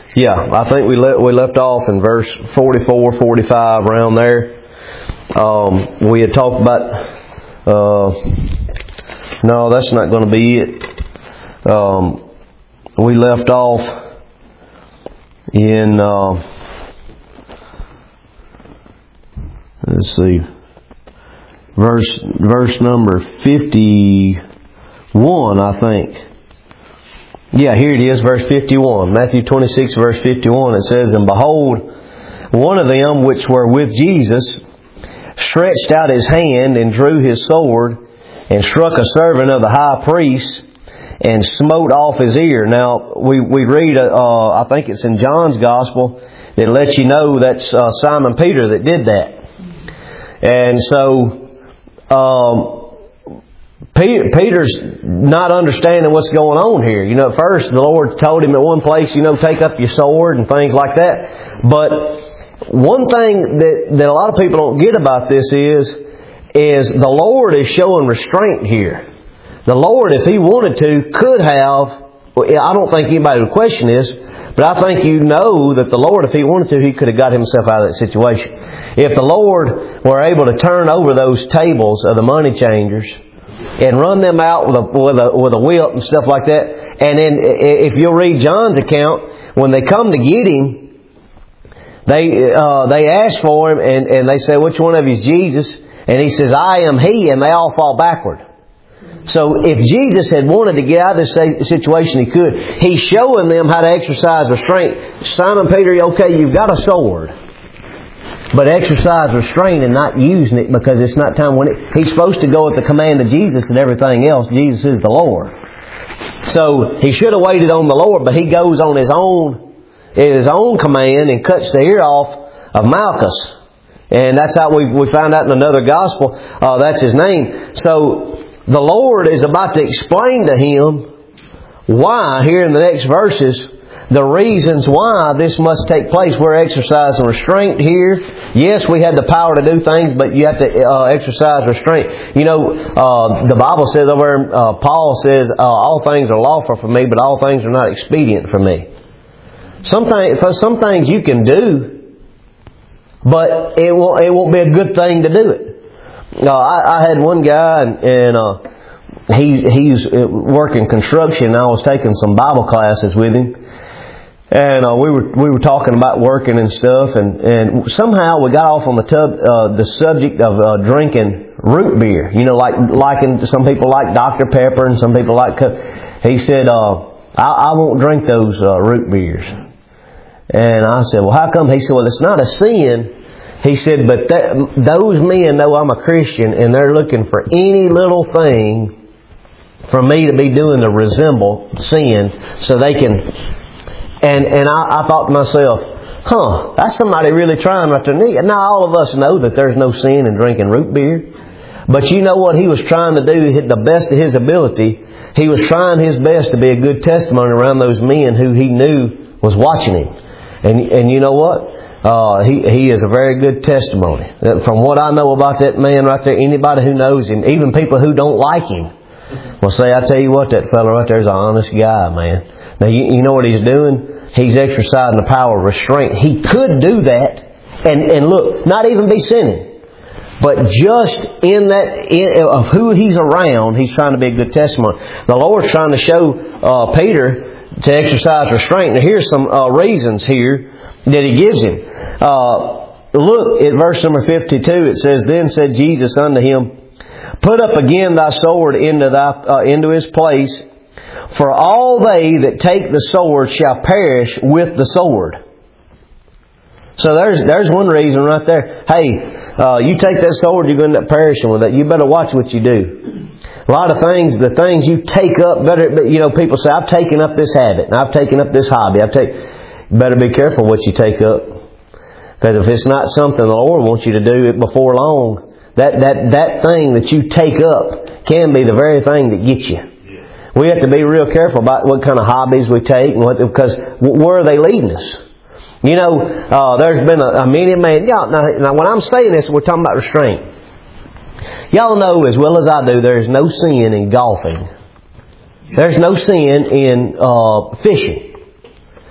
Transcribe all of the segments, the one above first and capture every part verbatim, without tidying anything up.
Yeah, I think we le- we left off in verse forty-four, forty-five, around there. Um, we had talked about... Uh, no, that's not going to be it. Um, we left off in... Uh, let's see. Verse, verse number fifty-one, I think. Yeah, here it is, verse fifty-one. Matthew twenty-six, verse fifty-one. It says, "And behold, one of them which were with Jesus stretched out his hand and drew his sword and struck a servant of the high priest and smote off his ear." Now, we, we read, uh, I think it's in John's Gospel, that lets you know that's uh, Simon Peter that did that. And so, um, Peter, Peter's not understanding what's going on here. You know, at first the Lord told him at one place, you know, take up your sword and things like that. But one thing that, that a lot of people don't get about this is, is the Lord is showing restraint here. The Lord, if He wanted to, could have, I don't think anybody would question this, but I think you know that the Lord, if He wanted to, He could have got Himself out of that situation. If the Lord were able to turn over those tables of the money changers and run them out with a, with a, with a whip and stuff like that. And then if you'll read John's account, when they come to get Him, they uh, they ask for Him and, and they say, "Which one of you is Jesus?" And He says, "I am He," and they all fall backward. So if Jesus had wanted to get out of this situation, He could. He's showing them how to exercise restraint. Simon Peter, okay, you've got a sword. But exercise restraint and not using it because it's not time when it, He's supposed to go at the command of Jesus and everything else. Jesus is the Lord. So He should have waited on the Lord, but He goes on His own, His own command and cuts the ear off of Malchus. And that's how we, we found out in another gospel, uh, that's his name. So the Lord is about to explain to him why, here in the next verses, the reasons why this must take place. We're exercising restraint here. Yes, we had the power to do things, but you have to uh, exercise restraint. You know, uh, the Bible says over, uh, Paul says, uh, all things are lawful for me, but all things are not expedient for me. Some, th- for some things you can do, but it won't, it won't be a good thing to do it. Uh, I, I had one guy, and, and uh, he he's working construction, and I was taking some Bible classes with him. And uh, we were we were talking about working and stuff, and, and somehow we got off on the tub uh, the subject of uh, drinking root beer. You know, like liking some people like Doctor Pepper, and some people like. He said, uh, I, "I won't drink those uh, root beers." And I said, "Well, how come?" He said, "Well, it's not a sin." He said, "But that, those men know I'm a Christian, and they're looking for any little thing for me to be doing to resemble sin, so they can." And and I, I thought to myself, huh, that's somebody really trying right there. Now, all of us know that there's no sin in drinking root beer. But you know what he was trying to do, the best of his ability, he was trying his best to be a good testimony around those men who he knew was watching him. And and you know what? Uh, he, he is a very good testimony. From what I know about that man right there, anybody who knows him, even people who don't like him, will say, I tell you what, that fellow right there is an honest guy, man. Now, you, you know what he's doing? He's exercising the power of restraint. He could do that and, and look, not even be sinning. But just in that, in, of who he's around, he's trying to be a good testimony. The Lord's trying to show uh, Peter to exercise restraint. Now, here's some uh, reasons here that He gives him. Uh, look at verse number fifty-two. It says, Then said Jesus unto him, Put up again thy sword into thy uh, into his place. For all they that take the sword shall perish with the sword. So there's there's one reason right there. Hey, uh, you take that sword, you're going to end up perishing with it. You better watch what you do. A lot of things, the things you take up, better. You know, people say, I've taken up this habit, and I've taken up this hobby. I've taken. Better be careful what you take up, because if it's not something the Lord wants you to do, it before long, that that that thing that you take up can be the very thing that gets you. We have to be real careful about what kind of hobbies we take, and what, because where are they leading us? You know, uh, there's been a, a many man. Y'all, now, now, when I'm saying this, we're talking about restraint. Y'all know as well as I do, there is no sin in golfing. There's no sin in uh, fishing.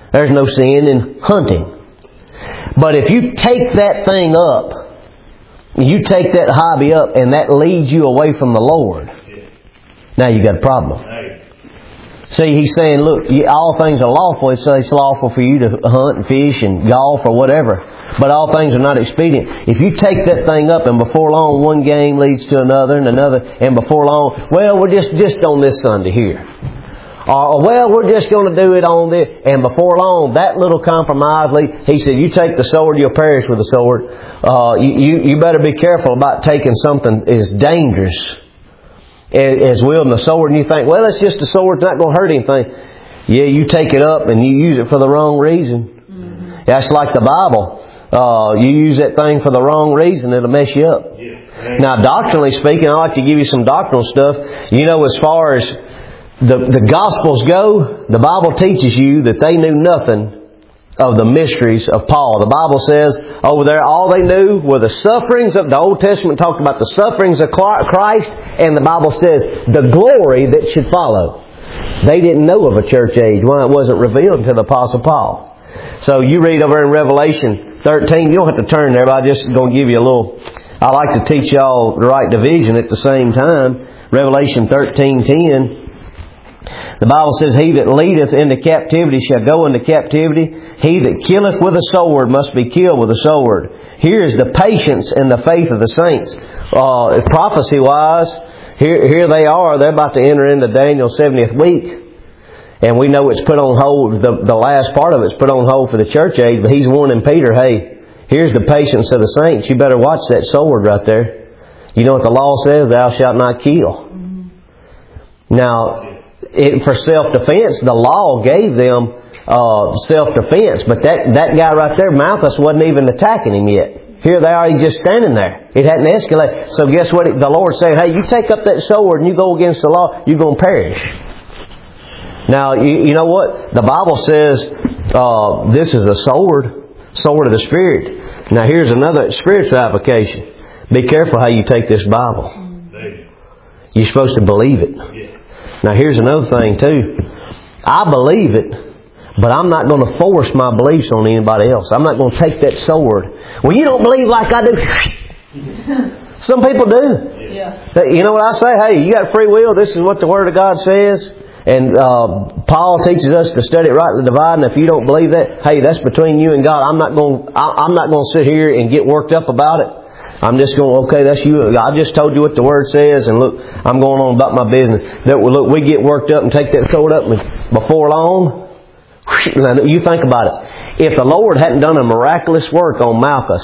There's no sin in hunting. But if you take that thing up, you take that hobby up, and that leads you away from the Lord, now you got a problem. See, he's saying, look, all things are lawful. It's, it's lawful for you to hunt and fish and golf or whatever. But all things are not expedient. If you take that thing up and before long one game leads to another and another, and before long, well, we're just, just on this Sunday here. Or, well, we're just going to do it on this. And before long, that little compromise, he said, you take the sword, you'll perish with the sword. Uh, you, you better be careful about taking something as dangerous as wielding a sword, and you think, well, it's just a sword, it's not going to hurt anything. Yeah, you take it up and you use it for the wrong reason. Mm-hmm. That's like the Bible. Uh, you use that thing for the wrong reason, it'll mess you up. Yeah. Now, doctrinally speaking, I like to give you some doctrinal stuff. You know, as far as the, the Gospels go, the Bible teaches you that they knew nothing of the mysteries of Paul. The Bible says over there, all they knew were the sufferings of the Old Testament talked about the sufferings of Christ, and the Bible says the glory that should follow. They didn't know of a church age. Why it wasn't revealed to the Apostle Paul. So you read over in Revelation thirteen, you don't have to turn there, but I'm just going to give you a little, I like to teach y'all the right division at the same time. Revelation thirteen ten. The Bible says, he that leadeth into captivity shall go into captivity. He that killeth with a sword must be killed with a sword. Here is the patience and the faith of the saints. Uh, prophecy-wise, here, here they are. They're about to enter into Daniel's seventieth week. And we know it's put on hold. The, the last part of it's put on hold for the church age. But he's warning Peter, hey, here's the patience of the saints. You better watch that sword right there. You know what the law says? Thou shalt not kill. Now, It, for self-defense, the law gave them uh, self-defense. But that, that guy right there, Malchus, wasn't even attacking him yet. Here they are, he's just standing there. It hadn't escalated. So guess what? The Lord's saying, hey, you take up that sword and you go against the law, you're going to perish. Now, you, you know what? The Bible says uh, this is a sword, sword of the Spirit. Now here's another spiritual application. Be careful how you take this Bible. You're supposed to believe it. Now here's another thing too. I believe it, but I'm not going to force my beliefs on anybody else. I'm not going to take that sword. Well, you don't believe like I do. Some people do. Yeah. You know what I say? Hey, you got free will. This is what the Word of God says. And uh, Paul teaches us to study it rightly divide. And if you don't believe that, hey, that's between you and God. I'm not going. I'm not going to sit here and get worked up about it. I'm just going, okay, that's you. I just told you what the Word says, and look, I'm going on about my business. That look, we get worked up and take that sword up, and before long, now you think about it. If the Lord hadn't done a miraculous work on Malchus,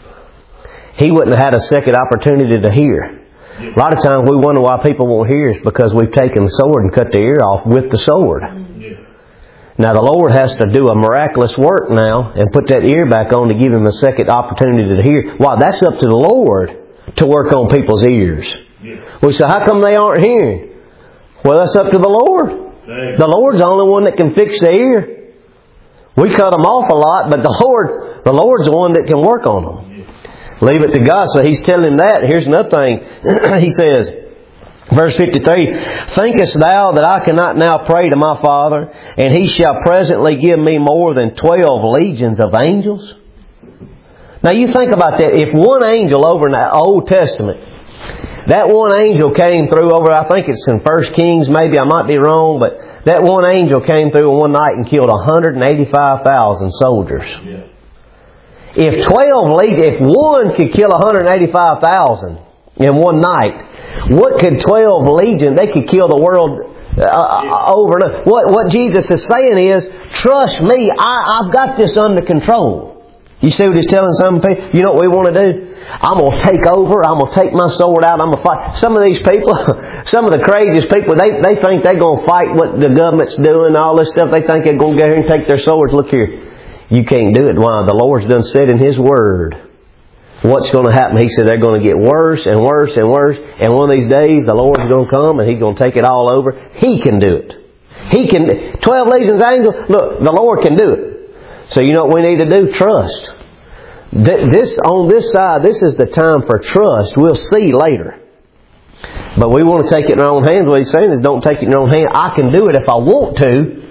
he wouldn't have had a second opportunity to hear. A lot of times we wonder why people won't hear is because we've taken the sword and cut the ear off with the sword. Now the Lord has to do a miraculous work now and put that ear back on to give him a second opportunity to hear. Why? That's up to the Lord to work on people's ears. We say, how come they aren't hearing? Well, that's up to the Lord. The Lord's the only one that can fix the ear. We cut them off a lot, but the Lord, the Lord's the one that can work on them. Leave it to God. So He's telling him that. Here's another thing. He says, verse fifty-three, thinkest thou that I cannot now pray to my Father, and He shall presently give me more than twelve legions of angels? Now you think about that. If one angel over in the Old Testament, that one angel came through over, I think it's in First Kings, maybe I might be wrong, but that one angel came through in one night and killed one hundred eighty-five thousand soldiers. Yeah. If twelve legions, if one could kill one hundred eighty-five thousand in one night, what could twelve legions, they could kill the world uh, over and over. What, what Jesus is saying is, trust me, I, I've got this under control. You see what He's telling some people? You know what we want to do? I'm going to take over. I'm going to take my sword out. I'm going to fight. Some of these people, some of the craziest people, they, they think they're going to fight what the government's doing, all this stuff. They think they're going to go here and take their swords. Look here. You can't do it. Why? The Lord's done said in His Word what's going to happen. He said they're going to get worse and worse and worse. And one of these days, the Lord's going to come and He's going to take it all over. He can do it. He can. Twelve legions of angels. Look, the Lord can do it. So you know what we need to do? Trust. This on this side, this is the time for trust. We'll see later. But we want to take it in our own hands. What He's saying is don't take it in your own hand. I can do it if I want to.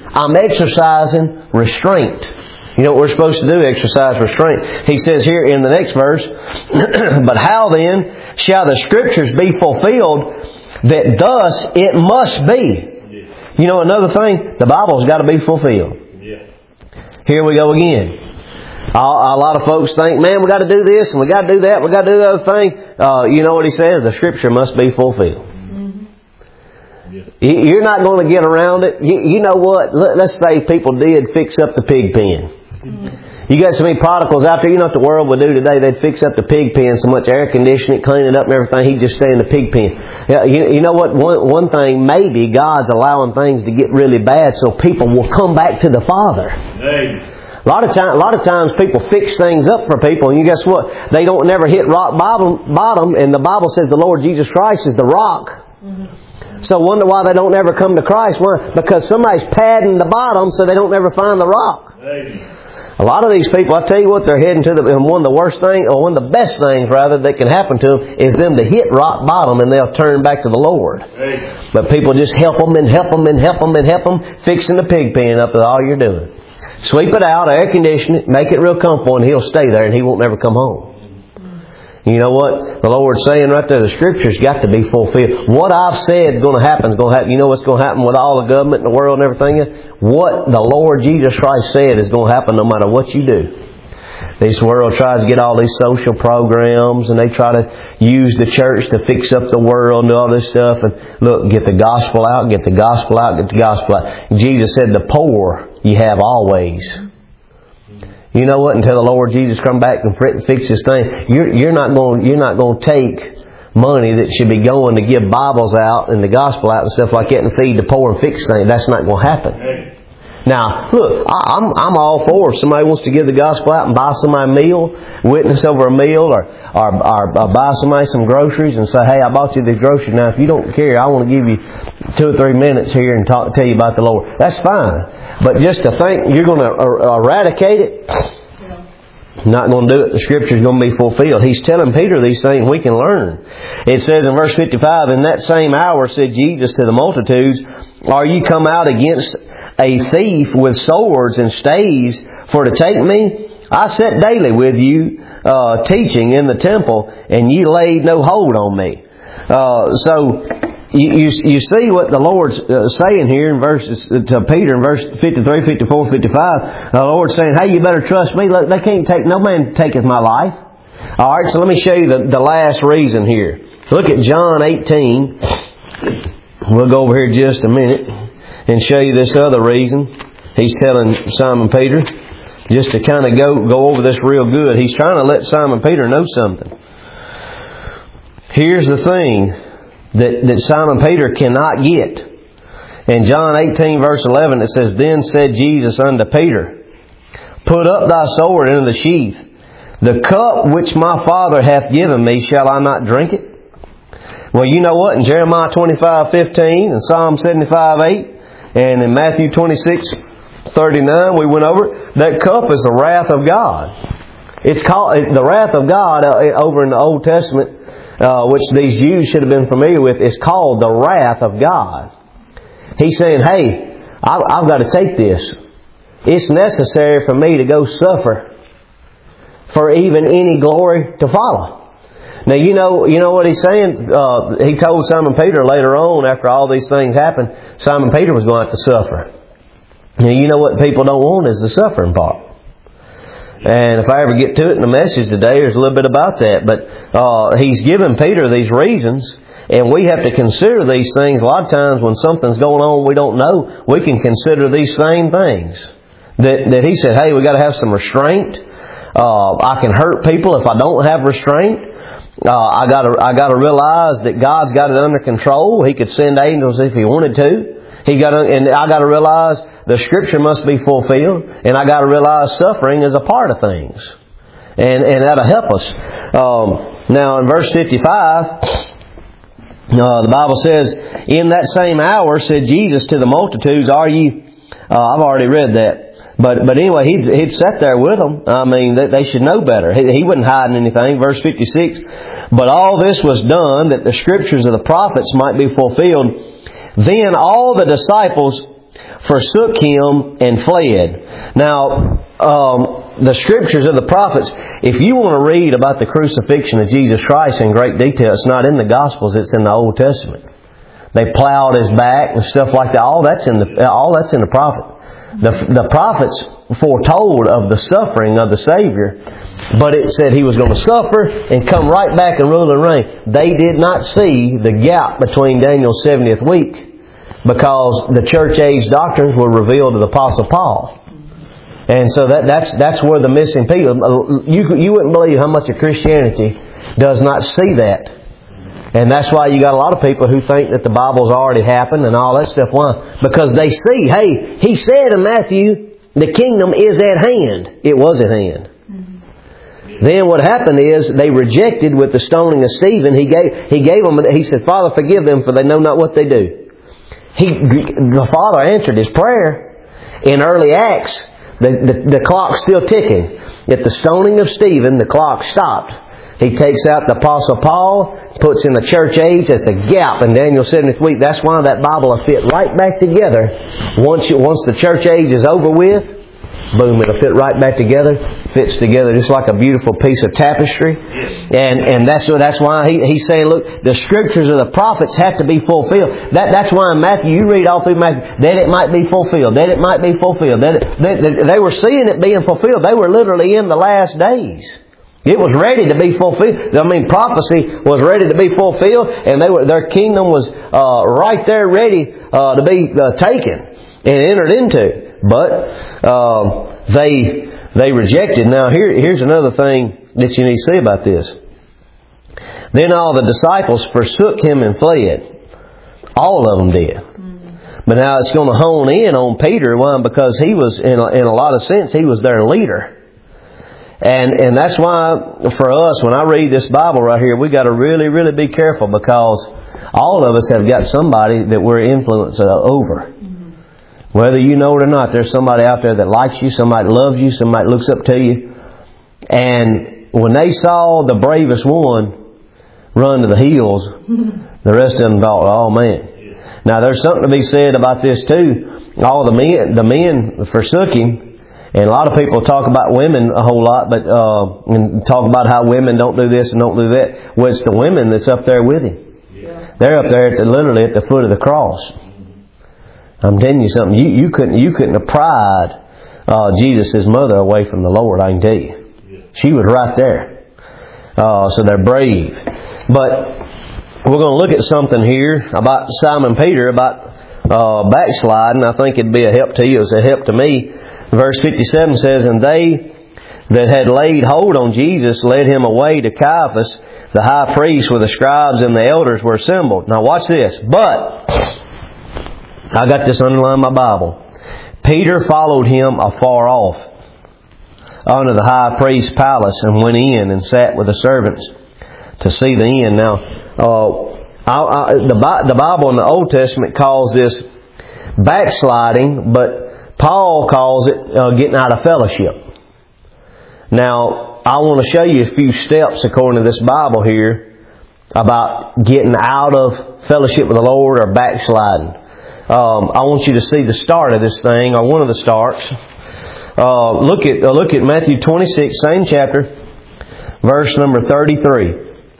I'm exercising restraint. You know what we're supposed to do? Exercise restraint. He says here in the next verse, but how then shall the Scriptures be fulfilled that thus it must be? You know another thing? The Bible's got to be fulfilled. Here we go again. A lot of folks think, man, we got to do this and we got to do that, we got to do the other thing. Uh, you know what he says? The Scripture must be fulfilled. You're not going to get around it. You, you know what? Let's say people did fix up the pig pen. You got so many prodigals out there. You know what the world would do today? They'd fix up the pig pen so much, air condition it, clean it up and everything. He'd just stay in the pig pen. You, you know what? One, one thing, maybe God's allowing things to get really bad so people will come back to the Father. Amen. A lot of time, a lot of times people fix things up for people, and you guess what? They don't never hit rock bottom. Bottom, and the Bible says the Lord Jesus Christ is the rock. Mm-hmm. So wonder why they don't ever come to Christ? Why? Because somebody's padding the bottom, so they don't ever find the rock. Amen. A lot of these people, I tell you what, they're heading to the, and one of the worst things, or one of the best things rather, that can happen to them is them to hit rock bottom and they'll turn back to the Lord. Amen. But people just help them and help them and help them and help them, fixing the pig pen up is all you're doing. Sweep it out, air condition it, make it real comfortable, and he'll stay there and he won't never come home. You know what? The Lord's saying right there, the Scripture's got to be fulfilled. What I've said is going to happen is going to happen. You know what's going to happen with all the government in the world and everything? What the Lord Jesus Christ said is going to happen no matter what you do. This world tries to get all these social programs, and they try to use the church to fix up the world and do all this stuff. And look, get the gospel out, get the gospel out, get the gospel out. Jesus said, the poor you have always. You know what? Until the Lord Jesus come back and fix His thing, you're, you're not going. You're not going to take money that should be going to give Bibles out and the gospel out and stuff like that and feed the poor and fix things. That's not going to happen. Hey. Now, look, I'm I'm all for if somebody wants to give the gospel out and buy somebody a meal, witness over a meal, or or, or, or buy somebody some groceries and say, hey, I bought you these groceries. Now, if you don't care, I want to give you two or three minutes here and talk, tell you about the Lord. That's fine. But just to think you're going to eradicate it, not going to do it. The Scripture is going to be fulfilled. He's telling Peter these things we can learn. It says in verse fifty-five, in that same hour said Jesus to the multitudes, are you come out against a thief with swords and staves for to take me? I sat daily with you uh, teaching in the temple, and ye laid no hold on me. Uh, so you, you you see what the Lord's uh, saying here in verses to Peter in verse fifty-three, fifty-four, fifty-five. The Lord's saying, hey, you better trust me. Look, they can't take, no man taketh my life. All right, so let me show you the, the last reason here. Look at John eighteen. We'll go over here just a minute and show you this other reason. He's telling Simon Peter, just to kind of go, go over this real good. He's trying to let Simon Peter know something. Here's the thing that, that Simon Peter cannot get. In John eighteen verse eleven it says, then said Jesus unto Peter, put up thy sword into the sheath. The cup which my Father hath given me, shall I not drink it? Well, you know what? In Jeremiah twenty-five fifteen and Psalm seventy-five eight and in Matthew twenty-six thirty-nine we went over, that cup is the wrath of God. It's called the wrath of God over in the Old Testament, uh, which these Jews should have been familiar with, is called the wrath of God. He's saying, hey, I've, I've got to take this. It's necessary for me to go suffer for even any glory to follow. Now, you know you know what he's saying? Uh, he told Simon Peter later on, after all these things happened, Simon Peter was going to have to suffer. Now, you know what people don't want is the suffering part. And if I ever get to it in the message today, there's a little bit about that. But uh, he's given Peter these reasons, and we have to consider these things. A lot of times when something's going on we don't know, we can consider these same things. That, that he said, hey, we got to have some restraint. Uh, I can hurt people if I don't have restraint. Uh, I got to I got to realize that God's got it under control. He could send angels if He wanted to. He got to, and I got to realize the Scripture must be fulfilled, and I got to realize suffering is a part of things, and and that'll help us. Um, now in verse fifty-five, uh, the Bible says, "In that same hour said Jesus to the multitudes, Are ye?" Uh, I've already read that. But but anyway, he'd, he'd sat there with them. I mean, they, they should know better. He, he wasn't hiding anything. Verse fifty-six, but all this was done that the Scriptures of the prophets might be fulfilled. Then all the disciples forsook Him and fled. Now, um, the Scriptures of the prophets, if you want to read about the crucifixion of Jesus Christ in great detail, it's not in the Gospels, it's in the Old Testament. They plowed His back and stuff like that. All that's in the, all that's in the prophet. The, the prophets foretold of the suffering of the Savior, but it said He was going to suffer and come right back and rule and reign. They did not see the gap between Daniel's seventieth week, because the church age doctrines were revealed to the Apostle Paul. And so that, that's that's where the missing people, you, you wouldn't believe how much of Christianity does not see that. And that's why you got a lot of people who think that the Bible's already happened and all that stuff. Why? Because they see, hey, He said in Matthew, the kingdom is at hand. It was at hand. Mm-hmm. Then what happened is they rejected with the stoning of Stephen. He gave, he gave them, He said, Father, forgive them, for they know not what they do. He, the Father answered His prayer. In early Acts, the, the, the clock's still ticking. At the stoning of Stephen, the clock stopped. He takes out the Apostle Paul, puts in the church age. That's a gap in Daniel's seventieth week. That's why that Bible will fit right back together. Once you, once the church age is over with, boom, it'll fit right back together. Fits together just like a beautiful piece of tapestry. And and that's that's why he, he's saying, look, the Scriptures of the prophets have to be fulfilled. That that's why in Matthew, you read all through Matthew, that it might be fulfilled, that it might be fulfilled. That it, they, they were seeing it being fulfilled. They were literally in the last days. It was ready to be fulfilled. I mean, prophecy was ready to be fulfilled, and they were their kingdom was uh, right there, ready uh, to be uh, taken and entered into. But uh, they they rejected. Now, here here's another thing that you need to see about this. Then all the disciples forsook Him and fled. All of them did. Mm-hmm. But now it's going to hone in on Peter. Why? Because he was, in a, in a lot of sense, he was their leader. And and that's why for us, when I read this Bible right here, we got to really, really be careful, because all of us have got somebody that we're influenced over. Mm-hmm. Whether you know it or not, there's somebody out there that likes you, somebody loves you, somebody looks up to you. And when they saw the bravest one run to the hills, the rest of them thought, oh man. Now there's something to be said about this too. All the men, the men forsook Him. And a lot of people talk about women a whole lot, but uh, and talk about how women don't do this and don't do that. Well, it's the women that's up there with Him. Yeah. They're up there at the, literally at the foot of the cross. I'm telling you something. You, you couldn't you couldn't have pried uh, Jesus' mother away from the Lord. I can tell you, yeah. She was right there. Uh, so they're brave. But we're going to look at something here about Simon Peter, about uh, backsliding. I think it'd be a help to you. It's a help to me. Verse fifty-seven says, and they that had laid hold on Jesus led Him away to Caiaphas, the high priest, where the scribes and the elders were assembled. Now watch this. But, I got this underlined in my Bible. Peter followed Him afar off unto the high priest's palace, and went in and sat with the servants to see the end. Now, uh, I, I, the, the Bible in the Old Testament calls this backsliding, but Paul calls it uh, getting out of fellowship. Now, I want to show you a few steps according to this Bible here about getting out of fellowship with the Lord or backsliding. Um, I want you to see the start of this thing, or one of the starts. Uh, look at uh, look at Matthew twenty-six, same chapter, verse number thirty-three.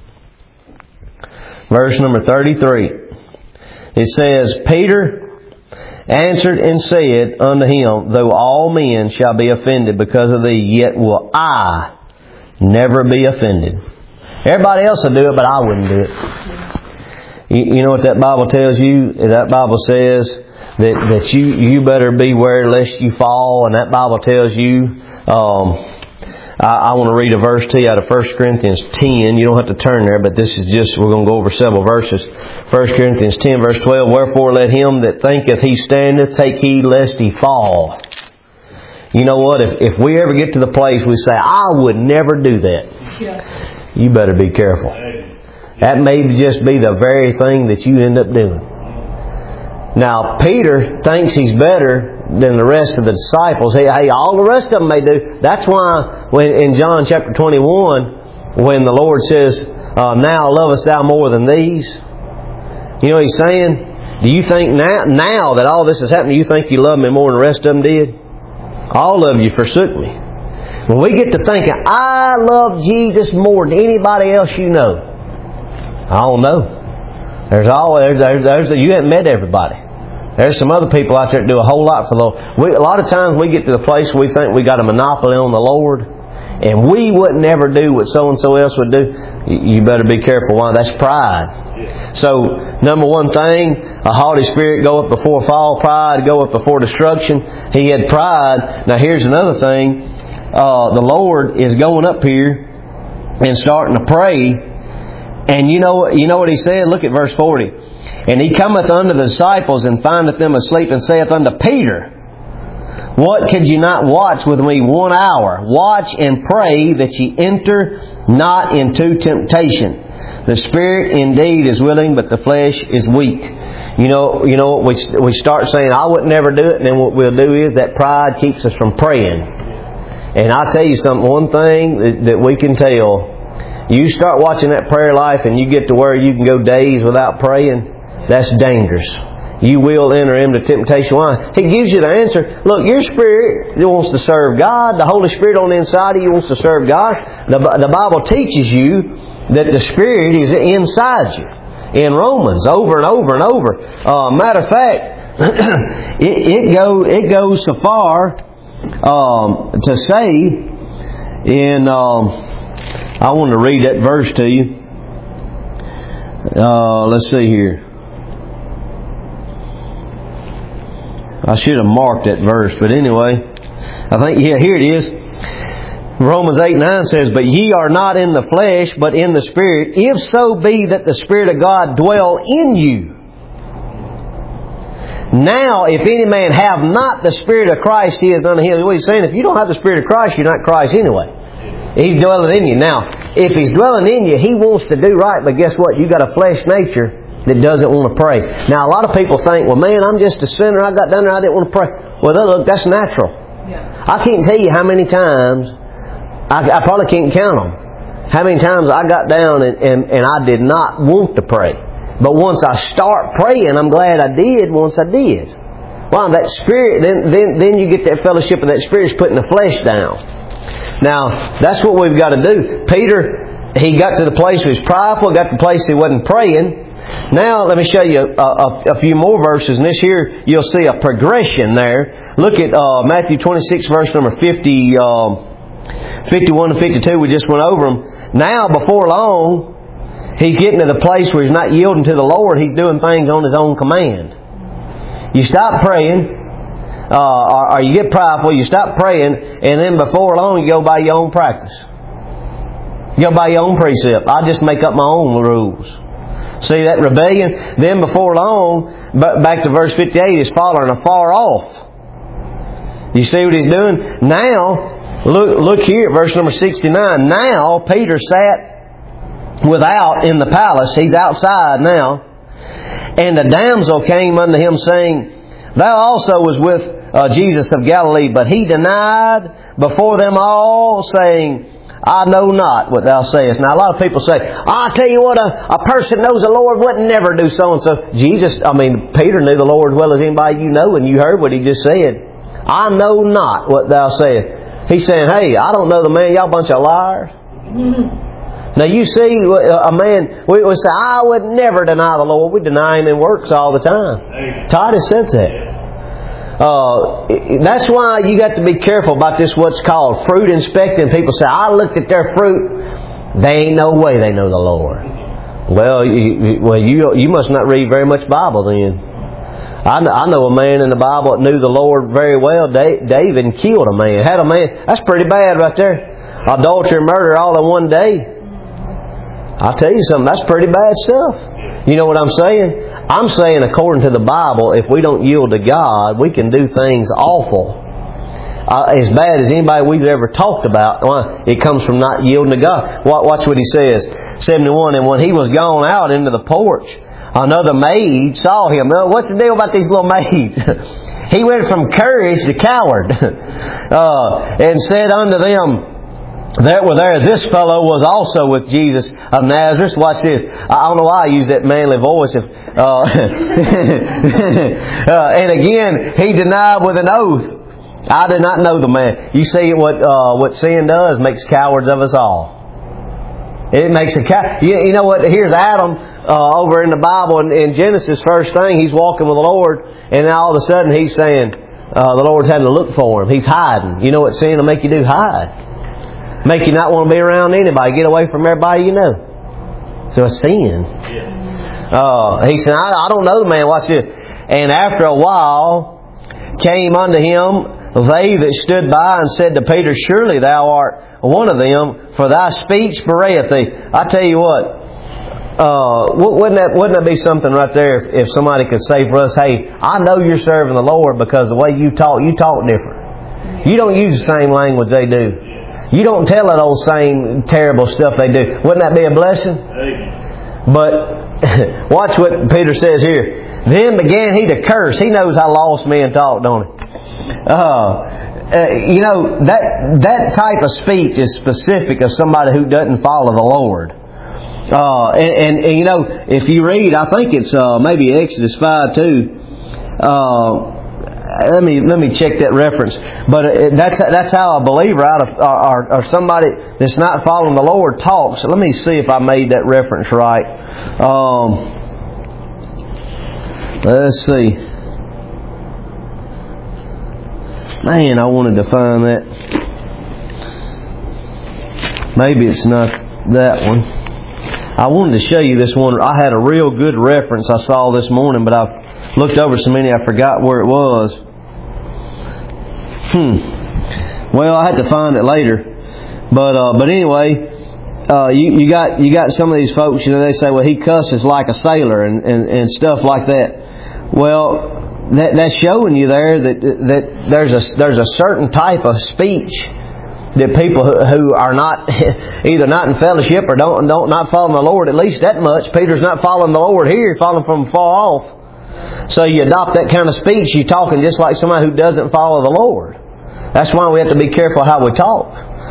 Verse number thirty-three. It says, Peter answered and said unto Him, though all men shall be offended because of thee, yet will I never be offended. Everybody else will do it, but I wouldn't do it. You, you know what that Bible tells you? That Bible says that, that you, you better beware lest you fall. And that Bible tells you, um, I, I want to read a verse to you out of First Corinthians ten. You don't have to turn there, but this is just, we're going to go over several verses. First Corinthians ten, verse twelve, wherefore let him that thinketh he standeth take heed lest he fall. You know what? If if we ever get to the place we say, I would never do that, yeah. You better be careful. That may just be the very thing that you end up doing. Now, Peter thinks he's better than the rest of the disciples. Hey, hey, all the rest of them may do. That's why when in John chapter twenty-one, when the Lord says, uh, now lovest thou more than these? You know what He's saying? Do you think now, now that all this has happened, do you think you love me more than the rest of them did? All of you forsook me. When we get to thinking, I love Jesus more than anybody else you know, I don't know. There's all there's, there's, there's you haven't met everybody. There's some other people out there that do a whole lot for the Lord. We, a lot of times we get to the place where we think we got a monopoly on the Lord, and we would never do what so and so else would do. You better be careful. Why? That's pride. So, number one thing, a haughty spirit goeth before fall, pride goeth before destruction. He had pride. Now here's another thing. Uh, the Lord is going up here and starting to pray. And you know, you know what He said? Look at verse forty. And He cometh unto the disciples and findeth them asleep, and saith unto Peter, what could you not watch with me one hour? Watch and pray that ye enter not into temptation. The spirit indeed is willing, but the flesh is weak. You know, you know, we we start saying, I would never do it, and then what we'll do is that pride keeps us from praying. And I'll tell you something, one thing that, that we can tell, you start watching that prayer life and you get to where you can go days without praying, that's dangerous. You will enter into temptation. Why? He gives you the answer. Look, your spirit wants to serve God. The Holy Spirit on the inside of you wants to serve God. The, the Bible teaches you that the Spirit is inside you. In Romans, over and over and over. Uh, matter of fact, it, it, go, it goes so far um, to say in... Um, I want to read that verse to you. Uh, let's see here. I should have marked that verse, but anyway, I think, yeah, here it is. Romans eight nine says, but ye are not in the flesh, but in the Spirit, if so be that the Spirit of God dwell in you. Now, if any man have not the Spirit of Christ, he is none of him. What he's saying, if you don't have the Spirit of Christ, you're not Christ anyway. He's dwelling in you. Now, if He's dwelling in you, He wants to do right, but guess what? You got a flesh nature that doesn't want to pray. Now, a lot of people think, well, man, I'm just a sinner. I got down there, I didn't want to pray. Well, look, that's natural. Yeah. I can't tell you how many times, I, I probably can't count them, how many times I got down and, and, and I did not want to pray. But once I start praying, I'm glad I did once I did. Wow, that Spirit, then, then, then you get that fellowship and that Spirit's putting the flesh down. Now, that's what we've got to do. Peter, he got to the place where he was prideful, got to the place he wasn't praying. Now, let me show you a, a, a few more verses. And this here, you'll see a progression there. Look at uh, Matthew twenty-six, verse number fifty, uh, fifty-one and fifty-two. We just went over them. Now, before long, he's getting to the place where he's not yielding to the Lord. He's doing things on his own command. You stop praying. Uh, or, or you get prideful, you stop praying, and then before long you go by your own practice. You go by your own precept. I just make up my own rules. See that rebellion? Then before long, back to verse fifty-eight, is following afar off. You see what he's doing? Now, look, look here at verse number sixty-nine. Now Peter sat without in the palace. He's outside now. And the damsel came unto him, saying, Thou also was with Uh, Jesus of Galilee, but he denied before them all, saying, I know not what thou sayest. Now a lot of people say, I'll tell you what, a, a person knows the Lord would never do so and so. Jesus, I mean, Peter knew the Lord as well as anybody you know, and you heard what he just said. I know not what thou sayest. He's saying, hey, I don't know the man, y'all bunch of liars. Now you see a man, we, we say, I would never deny the Lord. We deny Him in works all the time. Titus said that. Uh, that's why you got to be careful about this, what's called fruit inspecting. People say, I looked at their fruit. They ain't no way they know the Lord. Well, you, well, you you must not read very much Bible then. I know, I know a man in the Bible that knew the Lord very well. David killed a man. Had a man. That's pretty bad right there. Adultery and murder all in one day. I'll tell you something. That's pretty bad stuff. You know what I'm saying? I'm saying according to the Bible, if we don't yield to God, we can do things awful. Uh, as bad as anybody we've ever talked about. Well, it comes from not yielding to God. Watch what he says. seventy-one, and when he was gone out into the porch, another maid saw him. What's the deal about these little maids? He went from courage to coward. uh, and said unto them, That were there, this fellow was also with Jesus of Nazareth. Watch this. I don't know why I use that manly voice. If, uh, uh, and again, he denied with an oath, I did not know the man. You see what uh, what sin does? Makes cowards of us all. It makes a coward. You, you know what? Here's Adam uh, over in the Bible in, in Genesis. First thing, he's walking with the Lord, and then all of a sudden he's saying, uh, the Lord's having to look for him. He's hiding. You know what sin will make you do? Hide. Make you not want to be around anybody. Get away from everybody you know. So it's sin. Uh, he said, I, I don't know the man. Watch this. And after a while came unto him they that stood by and said to Peter, surely thou art one of them, for thy speech bewrayeth thee. I tell you what, uh, wouldn't that wouldn't that be something right there if, if somebody could say for us, hey, I know you're serving the Lord because the way you talk, you talk different. You don't use the same language they do. You don't tell that old same terrible stuff they do. Wouldn't that be a blessing? But watch what Peter says here. Then began he to curse. He knows how lost men talk, don't he? Uh, uh, you know, that that type of speech is specific of somebody who doesn't follow the Lord. Uh, and, and, and you know, if you read, I think it's uh, maybe Exodus five two. Uh, Let me let me check that reference. But that's that's how a believer out of or, or somebody that's not following the Lord talks. Let me see if I made that reference right. Um, let's see. Man, I wanted to find that. Maybe it's not that one. I wanted to show you this one. I had a real good reference I saw this morning, but I looked over so many I forgot where it was. Hmm. Well, I had to find it later. But uh, but anyway, uh, you, you got you got some of these folks, you know, they say, well, he cusses like a sailor and, and, and stuff like that. Well, that that's showing you there that that there's a there's a certain type of speech that people who, who are not either not in fellowship or don't don't not following the Lord, at least that much. Peter's not following the Lord here; he's following from far off. So you adopt that kind of speech, you're talking just like somebody who doesn't follow the Lord. That's why we have to be careful how we talk.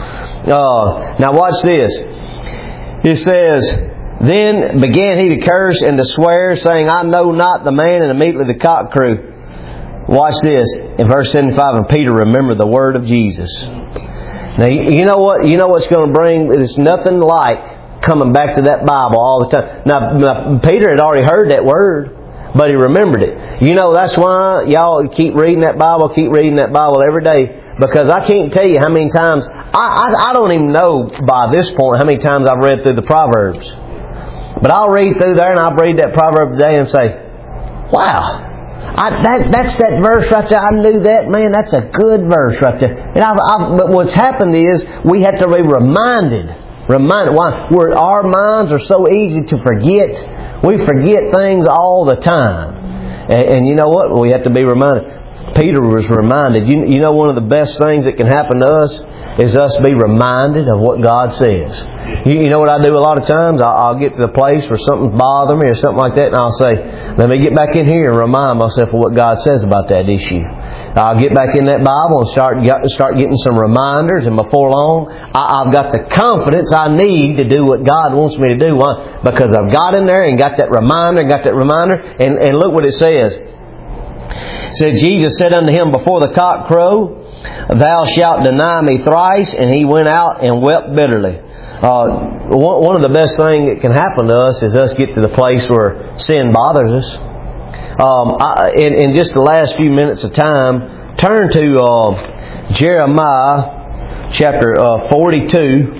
Uh, now watch this. It says, then began he to curse and to swear, saying, I know not the man, and immediately the cock crew. Watch this. In verse seventy-five, and Peter remembered the word of Jesus. Now you know what? You know what's going to bring? It's nothing like coming back to that Bible all the time. Now, now Peter had already heard that word, but he remembered it. You know, that's why y'all keep reading that Bible, keep reading that Bible every day. Because I can't tell you how many times, I, I, I don't even know by this point how many times I've read through the Proverbs. But I'll read through there and I'll read that proverb today and say, wow, I, that, that's that verse right there. I knew that, man, that's a good verse right there. And I've, I've, but what's happened is we have to be reminded. Reminded. Why? Where our minds are so easy to forget. We forget things all the time. And, and you know what? We have to be reminded. Peter was reminded. You, you know one of the best things that can happen to us is us be reminded of what God says. You, you know what I do a lot of times? I'll, I'll get to the place where something's bothering me or something like that, and I'll say, let me get back in here and remind myself of what God says about that issue. I'll get back in that Bible and start start getting some reminders, and before long, I, I've got the confidence I need to do what God wants me to do. Why? Because I've got in there and got that reminder, and got that reminder, and, and look what it says. It said, Jesus said unto him, before the cock crow, thou shalt deny me thrice. And he went out and wept bitterly. Uh, one, one of the best things that can happen to us is us get to the place where sin bothers us. Um, I, in, in just the last few minutes of time, turn to uh, Jeremiah chapter uh, forty-two.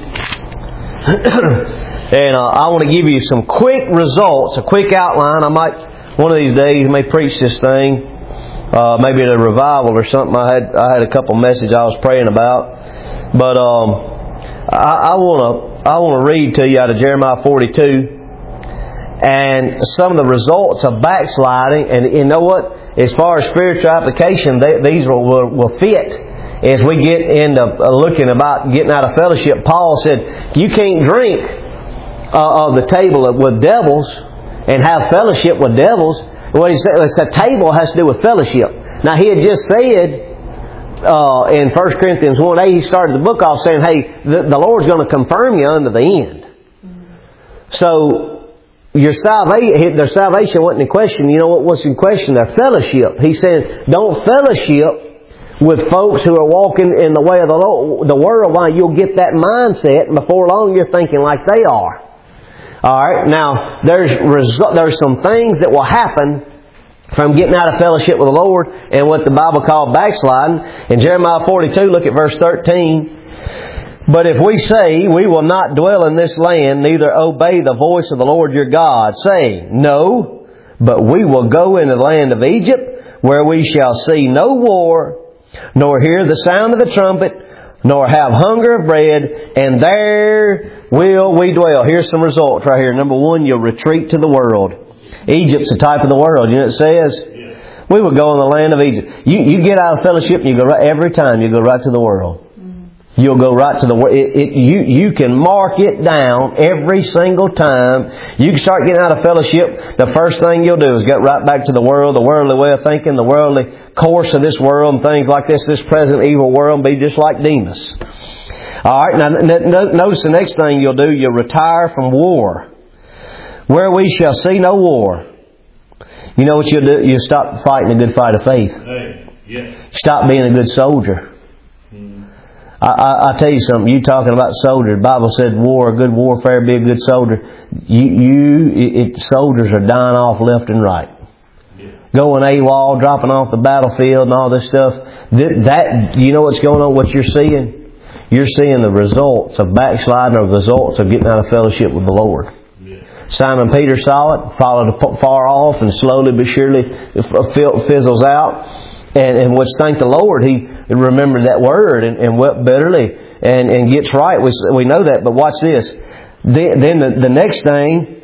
And uh, I want to give you some quick results, a quick outline. I might, one of these days, may preach this thing. Uh, maybe at a revival or something. I had I had a couple messages I was praying about, but um, I want to I want to read to you out of Jeremiah forty-two, and some of the results of backsliding. And you know what? As far as spiritual application, they, these will, will will fit as we get into looking about getting out of fellowship. Paul said, "You can't drink uh, of the table with devils and have fellowship with devils." What he said, the table has to do with fellowship. Now he had just said, uh, in First Corinthians one eight, he started the book off saying, hey, the, the Lord's going to confirm you unto the end. So, your salvation, their salvation wasn't in question. You know what was in question? Their fellowship. He said, don't fellowship with folks who are walking in the way of the, Lord, the world. Why? You'll get that mindset, and before long you're thinking like they are. Alright, now, there's resu- there's some things that will happen from getting out of fellowship with the Lord and what the Bible called backsliding. In Jeremiah forty-two, look at verse thirteen. But if we say, we will not dwell in this land, neither obey the voice of the Lord your God, saying, no, but we will go into the land of Egypt, where we shall see no war, nor hear the sound of the trumpet, nor have hunger of bread, and there will we dwell. Here's some results right here. Number one, you'll retreat to the world. Egypt's a type of the world. You know what it says? Yes. We will go in the land of Egypt. You, you get out of fellowship and you go right, every time you go right to the world. You'll go right to the world. It, it, you, you can mark it down every single time. You can start getting out of fellowship. The first thing you'll do is get right back to the world, the worldly way of thinking, the worldly course of this world and things like this, this present evil world, and be just like Demas. Alright, now notice the next thing you'll do, you'll retire from war. Where we shall see no war. You know what you'll do? You'll stop fighting a good fight of faith. Hey, yes. Stop being a good soldier. I, I, I tell you something, you talking about soldiers, the Bible said war, a good warfare, be a good soldier. You, you, it, soldiers are dying off left and right. Yeah. Going AWOL, dropping off the battlefield and all this stuff. That, that, you know what's going on, what you're seeing? You're seeing the results of backsliding or the results of getting out of fellowship with the Lord. Yeah. Simon Peter saw it, followed far off, and slowly but surely it fizzles out. And, and which, thank the Lord, he remembered that word and, and wept bitterly and, and gets right. We, we know that, but watch this. Then, then the, the next thing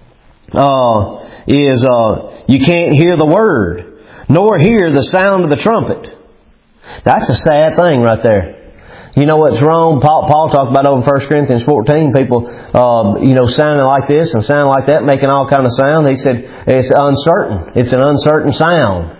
uh, is uh, you can't hear the word, nor hear the sound of the trumpet. That's a sad thing right there. You know what's wrong? Paul, Paul talked about over in First Corinthians fourteen, people, uh, you know, sounding like this and sounding like that, making all kind of sound. He said it's uncertain. It's an uncertain sound.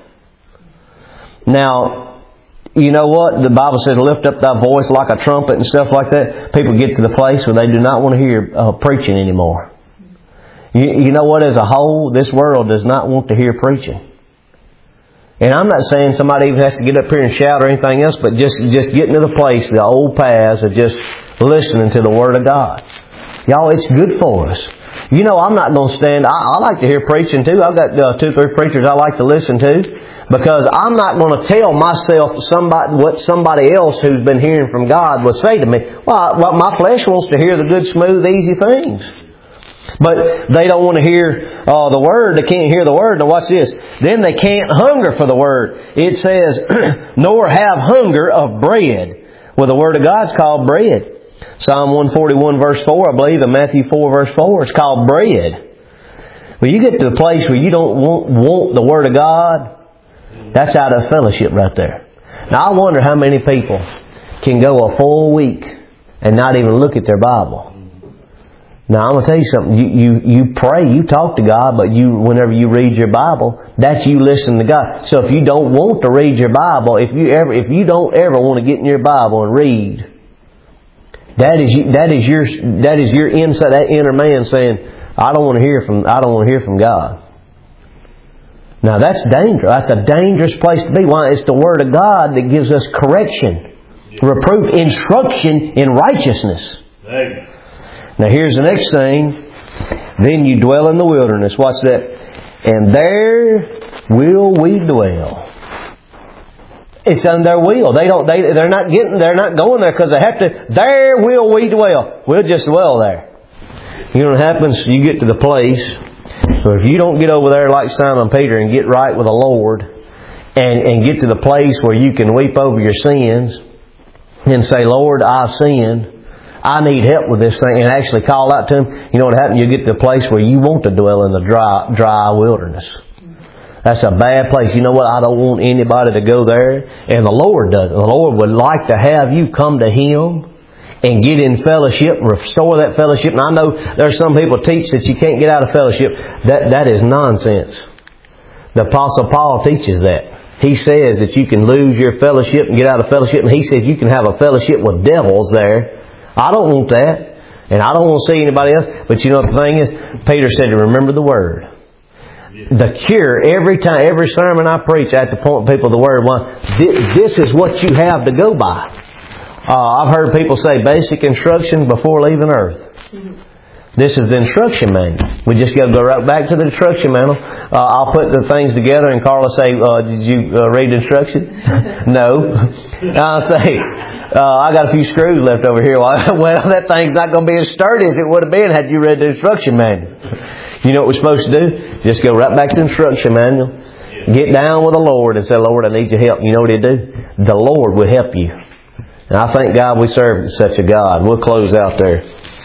Now, you know what? The Bible says, lift up thy voice like a trumpet and stuff like that. People get to the place where they do not want to hear uh, preaching anymore. You, you know what? As a whole, this world does not want to hear preaching. And I'm not saying somebody even has to get up here and shout or anything else, but just, just getting to the place, the old paths of just listening to the Word of God. Y'all, it's good for us. You know, I'm not going to stand. I, I like to hear preaching too. I've got uh, two, three preachers I like to listen to. Because I'm not going to tell myself somebody what somebody else who's been hearing from God would say to me. Well, well, my flesh wants to hear the good, smooth, easy things. But they don't want to hear uh, the Word. They can't hear the Word. Now watch this. Then they can't hunger for the Word. It says, nor have hunger of bread. Well, the Word of God's called bread. Psalm one forty-one verse four, I believe, and Matthew four verse four, it's called bread. Well, you get to the place where you don't want, want the Word of God, that's out of fellowship right there. Now I wonder how many people can go a full week and not even look at their Bible. Now I'm going to tell you something. You, you, you pray, you talk to God, but you, whenever you read your Bible, that's you listening to God. So if you don't want to read your Bible, if you ever, if you don't ever want to get in your Bible and read, that is you, that is your that is your inside, that inner man saying, I don't want to hear from I don't want to hear from God. Now that's dangerous. That's a dangerous place to be. Why? It's the Word of God that gives us correction, reproof, instruction in righteousness. Now here's the next thing. Then you dwell in the wilderness. Watch that. And there will we dwell. It's on their will. They don't. They they're not getting. They're not going there because they have to. There will we dwell. We'll just dwell there. You know what happens? You get to the place. So if you don't get over there like Simon Peter and get right with the Lord and, and get to the place where you can weep over your sins and say, Lord, I've sinned. I need help with this thing, and actually call out to Him, you know what happens? You get to the place where you want to dwell in the dry, dry wilderness. That's a bad place. You know what? I don't want anybody to go there. And the Lord does. The Lord would like to have you come to Him and get in fellowship, restore that fellowship. And I know there's some people teach that you can't get out of fellowship. That that is nonsense. The Apostle Paul teaches that. He says that you can lose your fellowship and get out of fellowship, and He says you can have a fellowship with devils there. I don't want that. And I don't want to see anybody else. But you know what the thing is? Peter said to remember the Word. The cure, every time, every sermon I preach, I have to point people to the Word. Well, this is what you have to go by. Uh, I've heard people say basic instruction before leaving Earth. This is the instruction manual. We just got to go right back to the instruction manual. Uh, I'll put the things together and Carla say, uh, did you uh, read the instruction? No. I'll say, uh, I got a few screws left over here. Well, that thing's not going to be as sturdy as it would have been had you read the instruction manual. You know what we're supposed to do? Just go right back to the instruction manual. Get down with the Lord and say, Lord, I need your help. You know what He'll do? The Lord will help you. And I thank God we serve such a God. We'll close out there.